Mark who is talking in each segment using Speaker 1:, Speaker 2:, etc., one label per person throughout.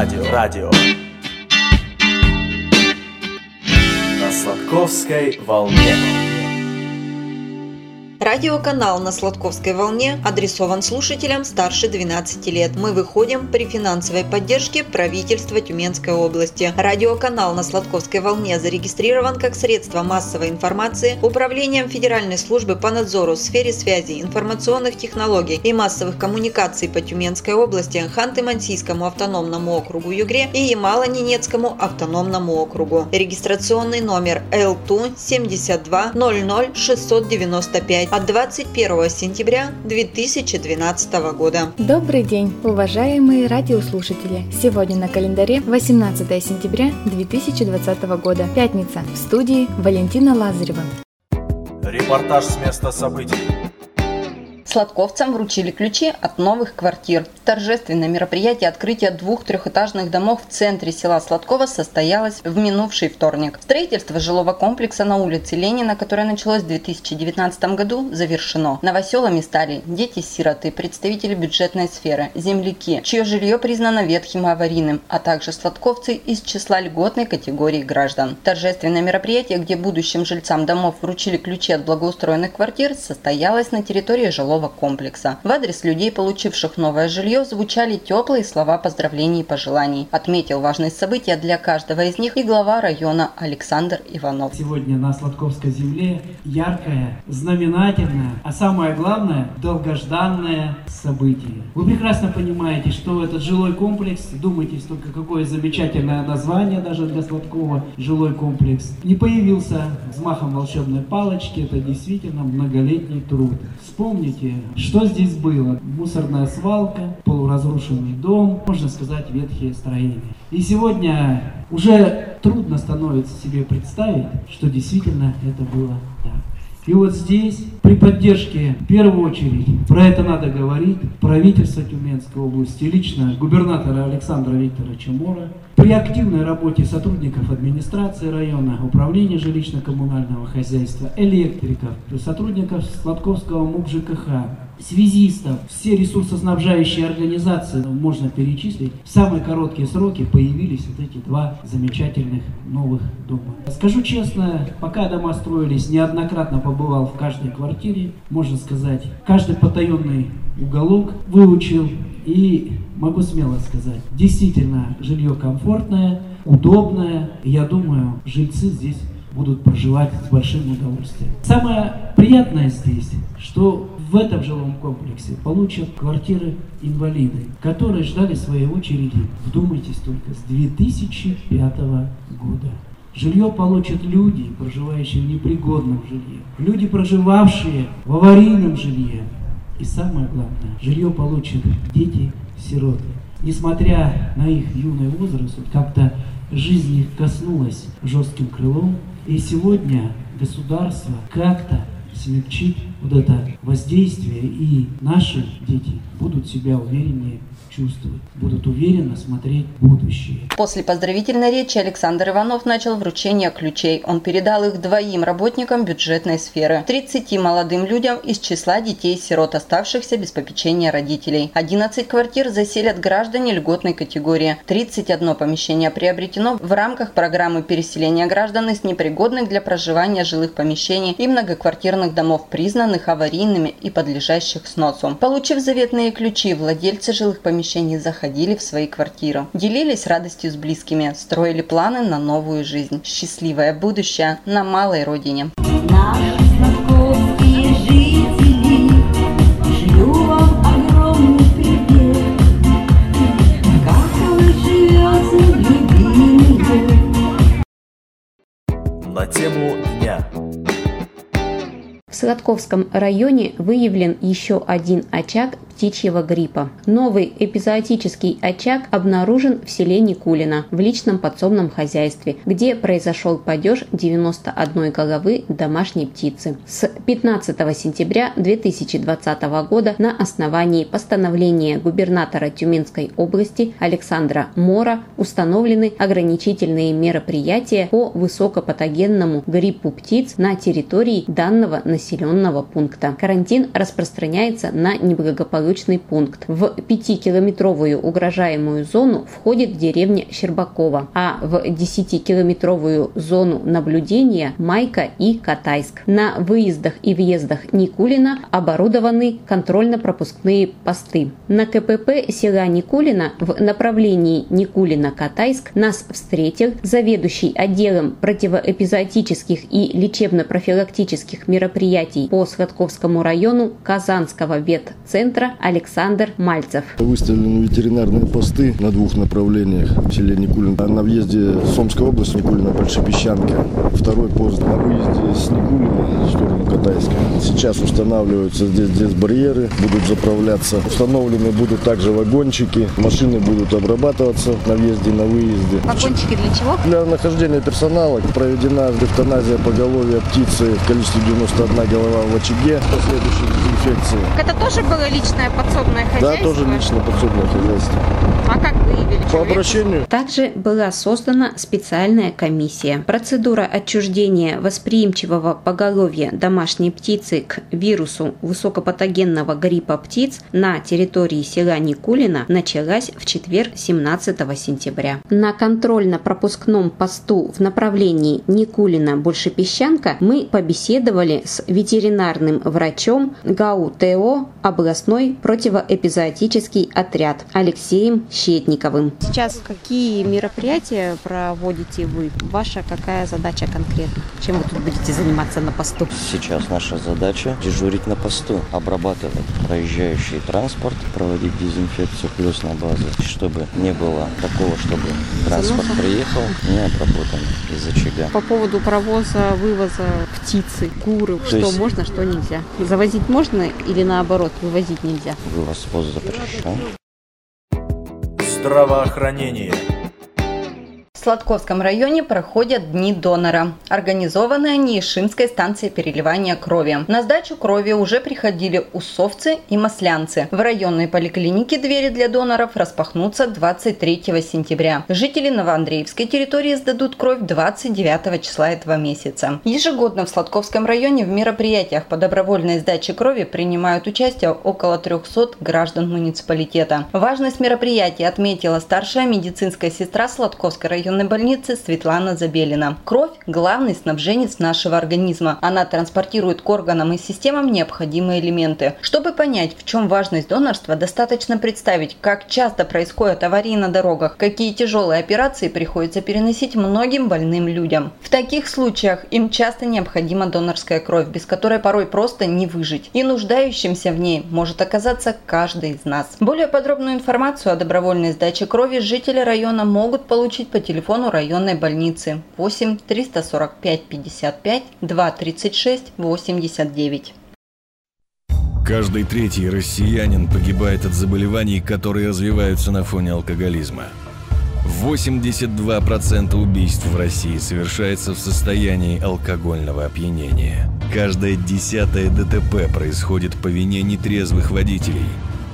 Speaker 1: Радио. На Сладковской волне.
Speaker 2: Радиоканал на Сладковской волне адресован слушателям старше 12 лет. Мы выходим при финансовой поддержке правительства Тюменской области. Радиоканал на Сладковской волне зарегистрирован как средство массовой информации Управлением Федеральной службы по надзору в сфере связи, информационных технологий и массовых коммуникаций по Тюменской области, Ханты-Мансийскому автономному округу Югре и Ямало-Ненецкому автономному округу. Регистрационный номер ЛТУ 72 00 695 от 21 сентября 2012 года.
Speaker 3: Добрый день, уважаемые радиослушатели! Сегодня на календаре 18 сентября 2020 года, пятница. В студии Валентина Лазарева.
Speaker 1: Репортаж с места событий.
Speaker 2: Сладковцам вручили ключи от новых квартир. Торжественное мероприятие открытия 2 трехэтажных домов в центре села Сладково состоялось в минувший вторник. Строительство жилого комплекса на улице Ленина, которое началось в 2019 году, завершено. Новоселами стали дети-сироты, представители бюджетной сферы, земляки, чье жилье признано ветхим и аварийным, а также сладковцы из числа льготной категории граждан. Торжественное мероприятие, где будущим жильцам домов вручили ключи от благоустроенных квартир, состоялось на территории жилого комплекса. В адрес людей, получивших новое жилье, звучали теплые слова поздравлений и пожеланий. Отметил важность события для каждого из них и глава района Александр Иванов.
Speaker 4: Сегодня на Сладковской земле яркое, знаменательное, а самое главное – долгожданное событие. Вы прекрасно понимаете, что этот жилой комплекс, думаете только какое замечательное название даже для Сладкова, жилой комплекс, не появился взмахом волшебной палочки, это действительно многолетний труд. Вспомните, что здесь было? Мусорная свалка, полуразрушенный дом, можно сказать, ветхие строения. И сегодня уже трудно становится себе представить, что действительно это было так. И вот здесь, при поддержке, в первую очередь, про это надо говорить, правительства Тюменской области, лично губернатора Александра Викторовича Мора, при активной работе сотрудников администрации района, управления жилищно-коммунального хозяйства, электриков, сотрудников Сладковского МУП ЖКХ, связистов, все ресурсоснабжающие организации, можно перечислить, в самые короткие сроки появились вот эти 2 замечательных новых дома. Скажу честно, пока дома строились, неоднократно побывал в каждой квартире, можно сказать, каждый потаенный уголок выучил и могу смело сказать, действительно жилье комфортное, удобное, и я думаю, жильцы здесь будут проживать с большим удовольствием. Самое приятное здесь, что в этом жилом комплексе получат квартиры инвалиды, которые ждали своей очереди, вдумайтесь только, с 2005 года. Жилье получат люди, проживающие в непригодном жилье, люди, проживавшие в аварийном жилье. И самое главное, жилье получат дети-сироты. Несмотря на их юный возраст, как-то жизнь их коснулась жестким крылом, и сегодня государство как-то смягчит вот это воздействие, и наши дети будут себя увереннее чувствовать, будут уверенно смотреть в будущее.
Speaker 2: После поздравительной речи Александр Иванов начал вручение ключей. Он передал их 2 работникам бюджетной сферы, 30 молодым людям из числа детей-сирот, оставшихся без попечения родителей. 11 квартир заселят граждане льготной категории. 31 помещение приобретено в рамках программы переселения граждан из непригодных для проживания жилых помещений и многоквартирных домов, признанных аварийными и подлежащих сносу. Получив заветные ключи, владельцы жилых помещений заходили в свои квартиры, делились радостью с близкими, строили планы на новую жизнь. Счастливое будущее на малой родине.
Speaker 5: Наши сладковские жители, шлю вам огромный привет. Как вы живете, любимые?
Speaker 1: На тему дня.
Speaker 6: В Сладковском районе выявлен еще один очаг птичьего гриппа. Новый эпизоотический очаг обнаружен в селе Никулино в личном подсобном хозяйстве, где произошел падеж 91 головы домашней птицы. С 15 сентября 2020 года на основании постановления губернатора Тюменской области Александра Мора установлены ограничительные мероприятия по высокопатогенному гриппу птиц на территории данного населенного пункта. Карантин распространяется на неблагополучные командировочный пункт. В 5-километровую угрожаемую зону входит деревня Щербакова, а в 10-километровую зону наблюдения Майка и Катайск. На выездах и въездах Никулина оборудованы контрольно-пропускные посты. На КПП села Никулина в направлении Никулина-Катайск нас встретил заведующий отделом противоэпизоотических и лечебно-профилактических мероприятий по Сладковскому району Казанского ветцентра Александр Мальцев.
Speaker 7: Выставлены ветеринарные посты на 2 направлениях в селе Никулин. На въезде с Омской области Никулина-Большепесчанка. Второй пост на выезде с Никулина в сторону Катайска. Сейчас устанавливаются здесь барьеры, будут заправляться. Установлены будут также вагончики. Машины будут обрабатываться на въезде и на выезде.
Speaker 3: Вагончики для чего?
Speaker 7: Для нахождения персонала проведена эвтаназия поголовья птицы в количестве 91 голова в очаге последующей дезинфекции.
Speaker 3: Это тоже было личное подсобное хозяйство?
Speaker 7: Да, тоже личное подсобное хозяйство.
Speaker 3: А как выявили?
Speaker 7: По обращению.
Speaker 6: Также была создана специальная комиссия. Процедура отчуждения восприимчивого поголовья домашней птицы к вирусу высокопатогенного гриппа птиц на территории села Никулина началась в четверг 17 сентября. На контрольно-пропускном посту в направлении Никулина-Большепесчанка мы побеседовали с ветеринарным врачом ГАУ ТО «Областной противоэпизоотический отряд» Алексеем Щетниковым.
Speaker 8: Сейчас какие мероприятия проводите вы? Ваша какая задача конкретно? Чем вы тут будете заниматься на посту?
Speaker 9: Сейчас наша задача дежурить на посту, обрабатывать проезжающий транспорт, проводить дезинфекцию плюс на базу, чтобы не было такого, чтобы транспорт приехал не обработан из очага.
Speaker 8: По поводу провоза, вывоза птицы, куры, что можно, что нельзя? Завозить можно или наоборот, вывозить нельзя?
Speaker 9: Вывоз запрещен.
Speaker 1: Здравоохранение.
Speaker 2: В Сладковском районе проходят Дни донора. Организованы они Ишимской станцией переливания крови. На сдачу крови уже приходили усовцы и маслянцы. В районной поликлинике двери для доноров распахнутся 23 сентября. Жители Новоандреевской территории сдадут кровь 29 числа этого месяца. Ежегодно в Сладковском районе в мероприятиях по добровольной сдаче крови принимают участие около 300 граждан муниципалитета. Важность мероприятия отметила старшая медицинская сестра Сладковской районной больницы Светлана Забелина. Кровь – главный снабженец нашего организма. Она транспортирует к органам и системам необходимые элементы. Чтобы понять, в чем важность донорства, достаточно представить, как часто происходят аварии на дорогах, какие тяжелые операции приходится переносить многим больным людям. В таких случаях им часто необходима донорская кровь, без которой порой просто не выжить. И нуждающимся в ней может оказаться каждый из нас. Более подробную информацию о добровольной сдаче крови жители района могут получить по телефону районной больницы 8 345 55 236 89.
Speaker 10: Каждый третий россиянин погибает от заболеваний, которые развиваются на фоне алкоголизма. 82% убийств в России совершается в состоянии алкогольного опьянения. Каждое 10-е ДТП происходит по вине нетрезвых водителей.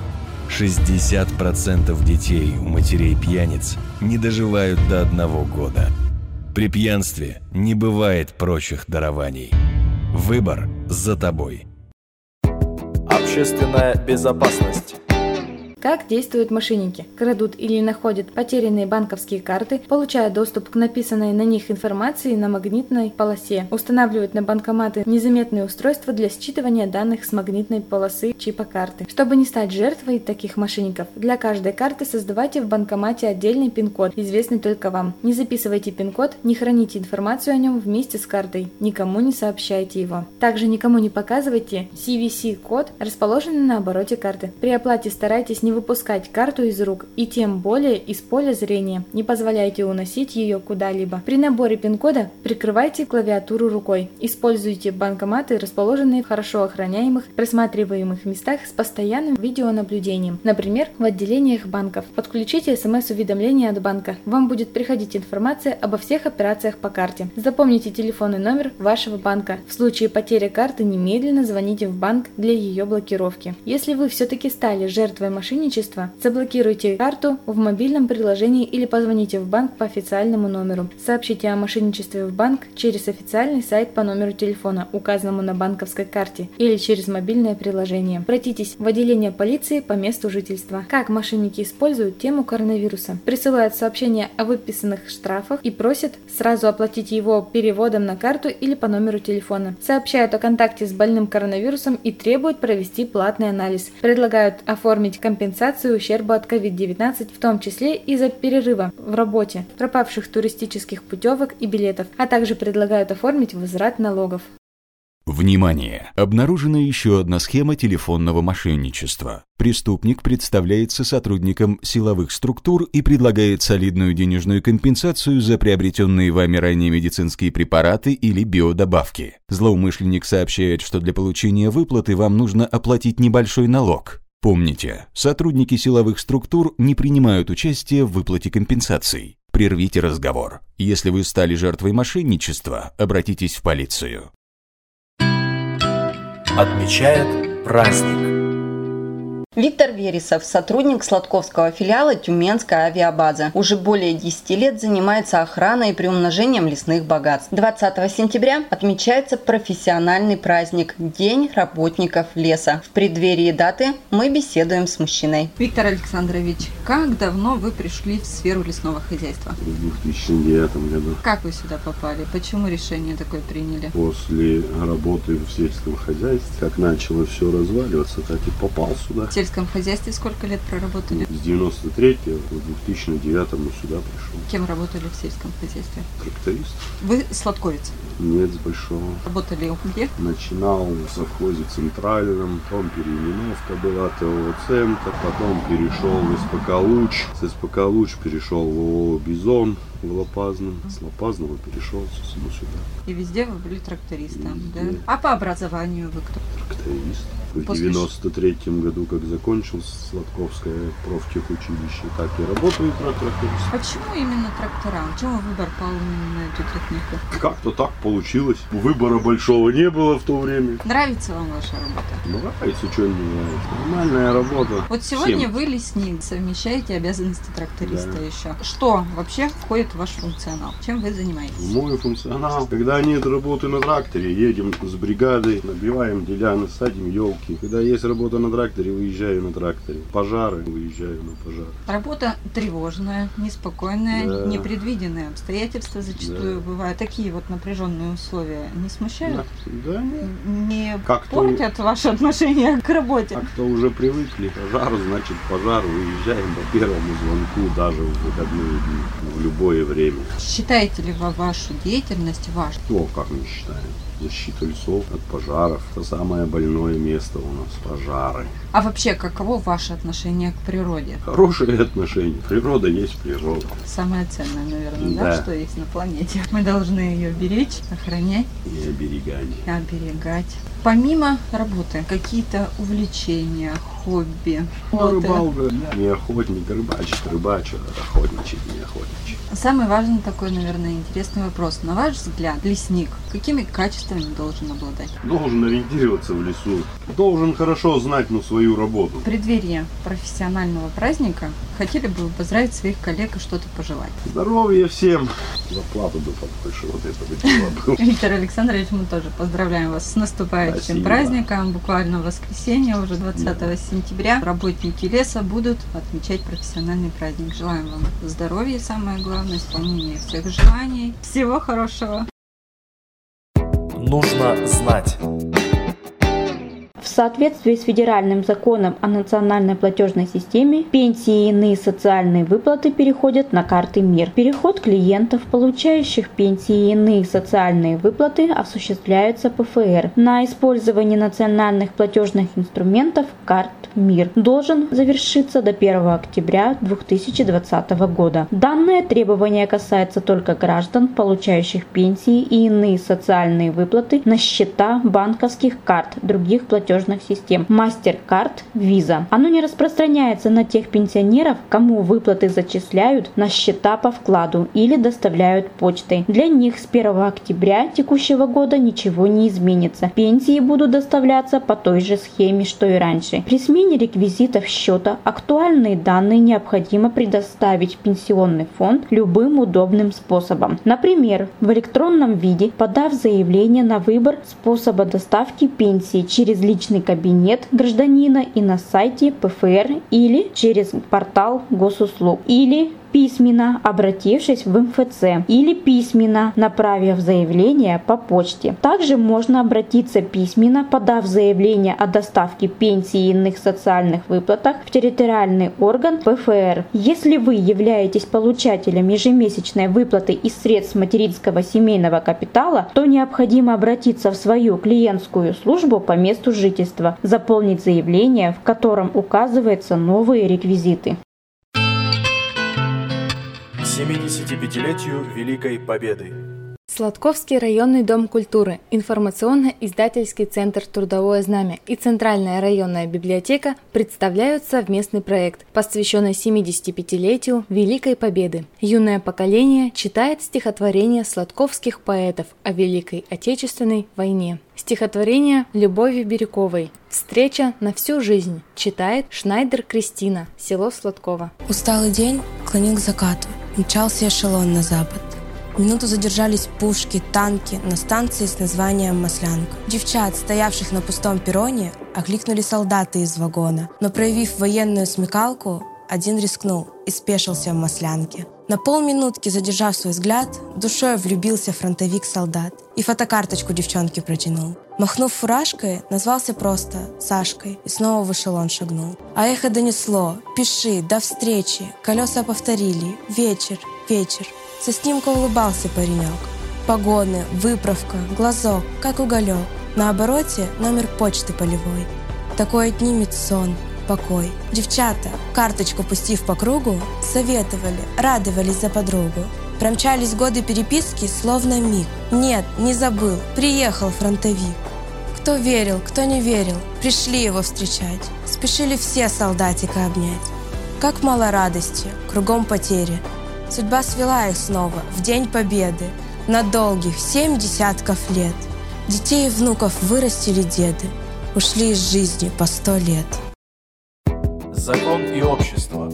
Speaker 10: 60% детей у матерей-пьяниц не доживают до 1 года. При пьянстве не бывает прочих дарований. Выбор за тобой.
Speaker 1: Общественная безопасность.
Speaker 3: Как действуют мошенники? Крадут или находят потерянные банковские карты, получая доступ к написанной на них информации на магнитной полосе, устанавливают на банкоматы незаметные устройства для считывания данных с магнитной полосы чипа карты. Чтобы не стать жертвой таких мошенников, для каждой карты создавайте в банкомате отдельный пин-код, известный только вам. Не записывайте пин-код, не храните информацию о нем вместе с картой, никому не сообщайте его. Также никому не показывайте CVC-код, расположенный на обороте карты. При оплате старайтесь не выпускать карту из рук и тем более из поля зрения. Не позволяйте уносить ее куда-либо. При наборе пин-кода прикрывайте клавиатуру рукой. Используйте банкоматы, расположенные в хорошо охраняемых, просматриваемых местах с постоянным видеонаблюдением, например, в отделениях банков. Подключите СМС-уведомления от банка. Вам будет приходить информация обо всех операциях по карте. Запомните телефонный номер вашего банка. В случае потери карты немедленно звоните в банк для ее блокировки. Если вы все-таки стали жертвой мошенников, мошенничества, заблокируйте карту в мобильном приложении или позвоните в банк по официальному номеру. Сообщите о мошенничестве в банк через официальный сайт по номеру телефона, указанному на банковской карте, или через мобильное приложение. Обратитесь в отделение полиции по месту жительства. Как мошенники используют тему коронавируса? Присылают сообщения о выписанных штрафах и просят сразу оплатить его переводом на карту или по номеру телефона. Сообщают о контакте с больным коронавирусом и требуют провести платный анализ. Предлагают оформить компенсацию ущерба от COVID-19, в том числе из-за перерыва в работе, пропавших туристических путевок и билетов, а также предлагают оформить возврат налогов.
Speaker 11: Внимание! Обнаружена еще одна схема телефонного мошенничества. Преступник представляется сотрудником силовых структур и предлагает солидную денежную компенсацию за приобретенные вами ранее медицинские препараты или биодобавки. Злоумышленник сообщает, что для получения выплаты вам нужно оплатить небольшой налог. Помните, сотрудники силовых структур не принимают участие в выплате компенсаций. Прервите разговор. Если вы стали жертвой мошенничества, обратитесь в полицию.
Speaker 1: Отмечает праздник.
Speaker 2: Виктор Вересов, сотрудник Сладковского филиала Тюменской авиабазы. Уже более 10 лет занимается охраной и приумножением лесных богатств. 20 сентября отмечается профессиональный праздник – День работников леса. В преддверии даты мы беседуем с мужчиной. Виктор Александрович, как давно вы пришли в сферу лесного хозяйства?
Speaker 12: В 2009 году.
Speaker 2: Как вы сюда попали? Почему решение такое приняли?
Speaker 12: После работы в сельском хозяйстве, как начало все разваливаться, так и попал сюда.
Speaker 2: В сельском хозяйстве сколько лет проработали?
Speaker 12: С 93-го в 2009 сюда пришел.
Speaker 2: Кем работали в сельском хозяйстве?
Speaker 12: Тракторист.
Speaker 2: Вы сладковец?
Speaker 12: Нет, с большого.
Speaker 2: Работали где?
Speaker 12: Начинал в совхозе Центральном, потом переименовка была ТО-центр, потом перешел в СПК Луч, с СПК Луч перешел в ООО «Бизон» в Лопазном, с Лопазного перешел сюда.
Speaker 2: И везде вы были трактористом, да? А по образованию вы кто?
Speaker 12: Тракторист. В 93-м году, как закончил Сладковское профтехучилище, так и работаю трактористом.
Speaker 2: Почему именно трактора? Почему выбор пал именно на эту технику?
Speaker 12: Как-то так получилось. Выбора большого не было в то время.
Speaker 2: Нравится вам ваша работа?
Speaker 12: Нравится, что не нравится. Нормальная работа.
Speaker 2: Вот сегодня вы лесник, совмещаете обязанности тракториста еще. Что вообще входит в ваш функционал? Чем вы занимаетесь?
Speaker 12: Мой функционал. Когда нет работы на тракторе, едем с бригадой, набиваем деляны, садим елки. Когда есть работа на тракторе, выезжаю на тракторе. Пожары, выезжаю на пожары.
Speaker 2: Работа тревожная, неспокойная, да. Непредвиденные обстоятельства зачастую бывают. Такие вот напряженные условия не смущают?
Speaker 12: Да нет.
Speaker 2: Не портят ваши отношения к работе?
Speaker 12: Как-то уже привыкли. Пожар, значит пожар. Выезжаем по первому звонку даже в выходные дни, в любое время.
Speaker 2: Считаете ли вы вашу деятельность важной?
Speaker 12: О, как мы считаем. Защита лесов от пожаров. Это самое больное место у нас. Пожары.
Speaker 2: А вообще, каково ваше отношение к природе?
Speaker 12: Хорошие отношения. Природа есть природа.
Speaker 2: Самое ценное, наверное, да, что есть на планете. Мы должны ее беречь, охранять.
Speaker 12: И
Speaker 2: оберегать. Помимо работы, какие-то увлечения, хобби?
Speaker 12: Рыбалка. Не охотник, рыбачит, охотничать, не охотничать.
Speaker 2: Самый важный такой, наверное, интересный вопрос. На ваш взгляд, лесник какими качествами должен обладать?
Speaker 12: Должен ориентироваться в лесу. Должен хорошо знать свою работу.
Speaker 2: В преддверии профессионального праздника хотели бы вы поздравить своих коллег и что-то пожелать?
Speaker 12: Здоровья всем. Зарплату бы побольше вот этого дела было.
Speaker 2: Виктор Александрович, мы тоже поздравляем вас с наступающим праздником. Буквально в воскресенье, уже 20 сентября, работники леса будут отмечать профессиональный праздник. Желаем вам здоровья, самое главное, исполнения всех желаний. Всего хорошего.
Speaker 1: Нужно знать.
Speaker 6: В соответствии с федеральным законом о национальной платежной системе, пенсии и иные социальные выплаты переходят на карты МИР. Переход клиентов, получающих пенсии и иные социальные выплаты, осуществляется ПФР. На использование национальных платежных инструментов карт МИР должен завершиться до 1 октября 2020 года. Данное требование касается только граждан, получающих пенсии и иные социальные выплаты на счета банковских карт других платежных платежных систем MasterCard, Visa. Оно не распространяется на тех пенсионеров, кому выплаты зачисляют на счета по вкладу или доставляют почтой. Для них с 1 октября текущего года ничего не изменится. Пенсии будут доставляться по той же схеме, что и раньше. При смене реквизитов счета актуальные данные необходимо предоставить в пенсионный фонд любым удобным способом. Например, в электронном виде, подав заявление на выбор способа доставки пенсии через личный кабинет гражданина и на сайте ПФР или через портал госуслуг, или письменно обратившись в МФЦ, или письменно направив заявление по почте. Также можно обратиться письменно, подав заявление о доставке пенсии и иных социальных выплатах в территориальный орган ПФР. Если вы являетесь получателем ежемесячной выплаты из средств материнского семейного капитала, то необходимо обратиться в свою клиентскую службу по месту жительства, заполнить заявление, в котором указываются новые реквизиты.
Speaker 1: 75-летию Великой Победы.
Speaker 3: Сладковский районный дом культуры, информационно-издательский центр «Трудовое знамя» и Центральная районная библиотека представляют совместный проект, посвященный 75-летию Великой Победы. Юное поколение читает стихотворения сладковских поэтов о Великой Отечественной войне. Стихотворение Любови Бирюковой «Встреча на всю жизнь» читает Шнайдер Кристина, село Сладково.
Speaker 13: Усталый день клонил к закату, мчался эшелон на запад. Минуту задержались пушки, танки на станции с названием «Маслянка». Девчат, стоявших на пустом перроне, окликнули солдаты из вагона, но, проявив военную смекалку, один рискнул и спешился в Маслянке. На полминутки, задержав свой взгляд, душой влюбился фронтовик-солдат и фотокарточку девчонке протянул. Махнув фуражкой, назвался просто Сашкой и снова в эшелон шагнул. А эхо донесло: «Пиши, до встречи!» Колеса повторили: «Вечер, вечер!» Со снимка улыбался паренек. Погоны, выправка, глазок, как уголек. На обороте номер почты полевой. Такой отнимет сон, покой. Девчата, карточку пустив по кругу, советовали, радовались за подругу. Промчались годы переписки, словно миг. Нет, не забыл, приехал фронтовик. Кто верил, кто не верил, пришли его встречать. Спешили все солдатика обнять. Как мало радости, кругом потери. Судьба свела их снова в день победы. На долгих 7 десятков лет. Детей и внуков вырастили деды. Ушли из жизни по 100 лет.
Speaker 1: Закон и общество.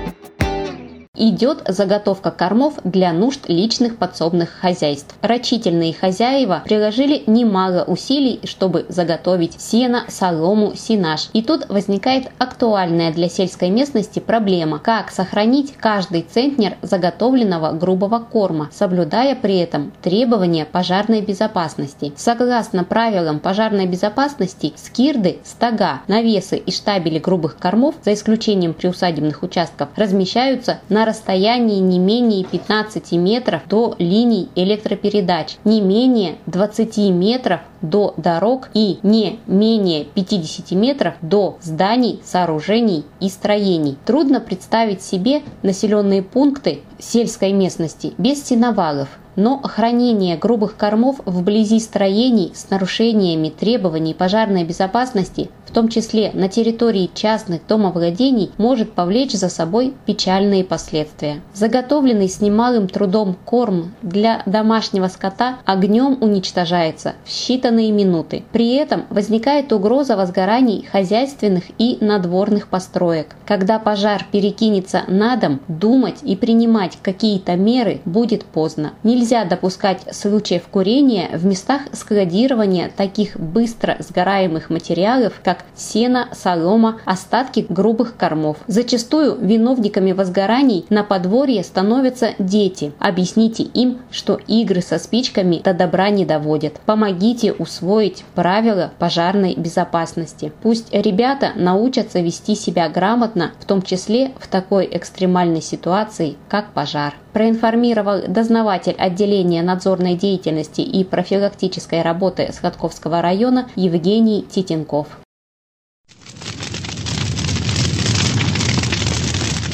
Speaker 6: Идет заготовка кормов для нужд личных подсобных хозяйств. Рачительные хозяева приложили немало усилий, чтобы заготовить сено, солому, сенаж. И тут возникает актуальная для сельской местности проблема: как сохранить каждый центнер заготовленного грубого корма, соблюдая при этом требования пожарной безопасности. Согласно правилам пожарной безопасности, скирды, стога, навесы и штабели грубых кормов, за исключением приусадебных участков, размещаются на расстоянии не менее 15 метров до линий электропередач, не менее 20 метров до дорог и не менее 50 метров до зданий, сооружений и строений. Трудно представить себе населенные пункты сельской местности без сеновалов. Но хранение грубых кормов вблизи строений с нарушениями требований пожарной безопасности, в том числе на территории частных домовладений, может повлечь за собой печальные последствия. Заготовленный с немалым трудом корм для домашнего скота огнем уничтожается в считанные минуты. При этом возникает угроза возгораний хозяйственных и надворных построек. Когда пожар перекинется на дом, думать и принимать какие-то меры будет поздно. Нельзя допускать случаев курения в местах складирования таких быстро сгораемых материалов, как сено, солома, остатки грубых кормов. Зачастую виновниками возгораний на подворье становятся дети. Объясните им, что игры со спичками до добра не доводят. Помогите усвоить правила пожарной безопасности. Пусть ребята научатся вести себя грамотно, в том числе в такой экстремальной ситуации, как пожар. Проинформировал дознаватель отделения надзорной деятельности и профилактической работы Сладковского района Евгений Титенков.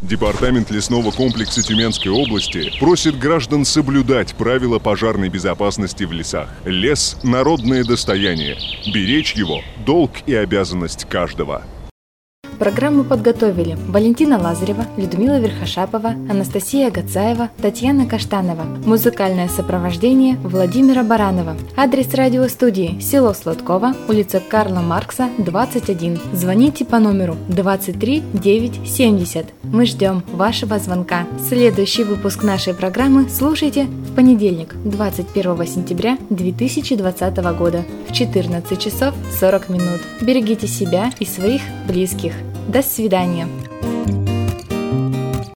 Speaker 14: Департамент лесного комплекса Тюменской области просит граждан соблюдать правила пожарной безопасности в лесах. Лес – народное достояние. Беречь его – долг и обязанность каждого.
Speaker 3: Программу подготовили Валентина Лазарева, Людмила Верхошапова, Анастасия Гацаева, Татьяна Каштанова. Музыкальное сопровождение Владимира Баранова. Адрес радиостудии: село Сладково, улица Карла Маркса, 21. Звоните по номеру 23 970. Мы ждем вашего звонка. Следующий выпуск нашей программы слушайте в понедельник, 21 сентября 2020 года в 14 часов 40 минут. Берегите себя и своих близких. До свидания.